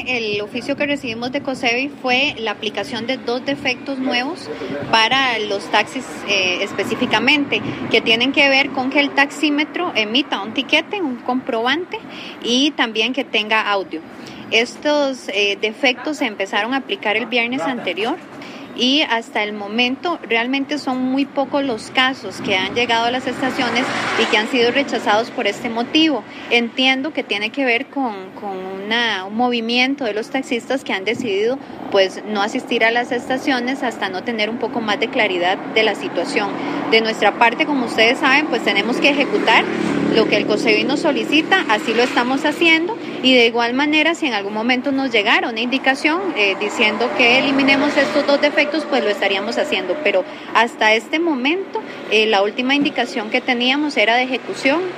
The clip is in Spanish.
el oficio que recibimos de COSEBI fue la aplicación de 2 defectos nuevos para los taxis específicamente, que tienen que ver con que el taxímetro emita un tiquete, un comprobante, y también que tenga audio. Estos defectos se empezaron a aplicar el viernes anterior y hasta el momento realmente son muy pocos los casos que han llegado a las estaciones y que han sido rechazados por este motivo. Entiendo que tiene que ver con un movimiento de los taxistas que han decidido pues no asistir a las estaciones hasta no tener un poco más de claridad de la situación. De nuestra parte, como ustedes saben, pues tenemos que ejecutar lo que el COSEBI nos solicita, así lo estamos haciendo, y de igual manera si en algún momento nos llegara una indicación diciendo que eliminemos estos 2 defectos, pues lo estaríamos haciendo, pero hasta este momento la última indicación que teníamos era de ejecución.